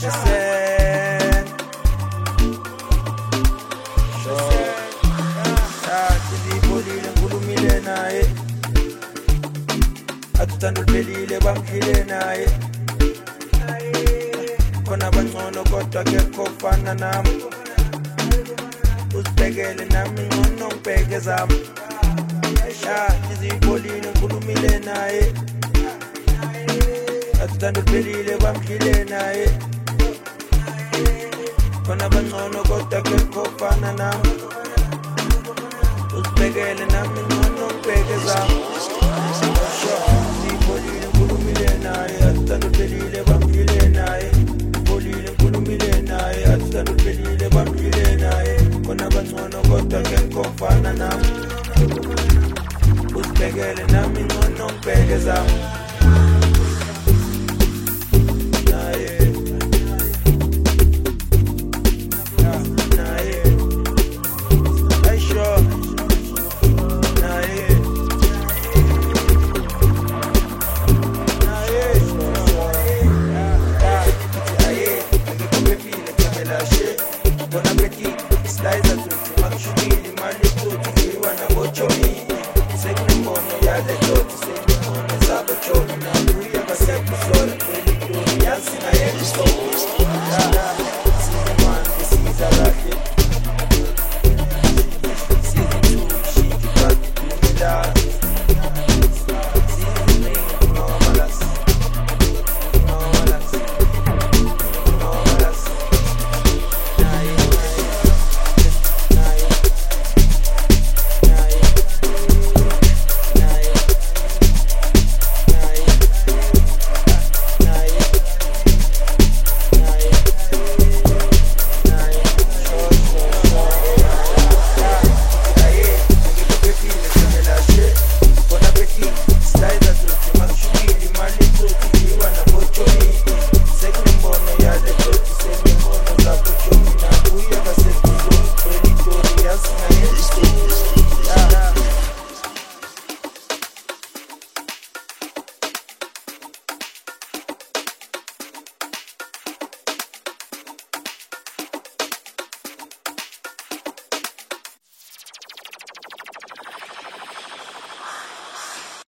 Listen. Sizipholile ngikhulumile naye akuthanda uliphelile bamphile naye khona bangcono kodwa kekho fana nami usibhekele nami ngcono ngibheke zami sizipholile ngikhulumile naye akuthanda uliphelile bamphile naye khona bangcono kodwa kekho fana nami usibhekele nami ngcono ngibheke zami sizipholile ngikhulumile naye akuthanda uliphelile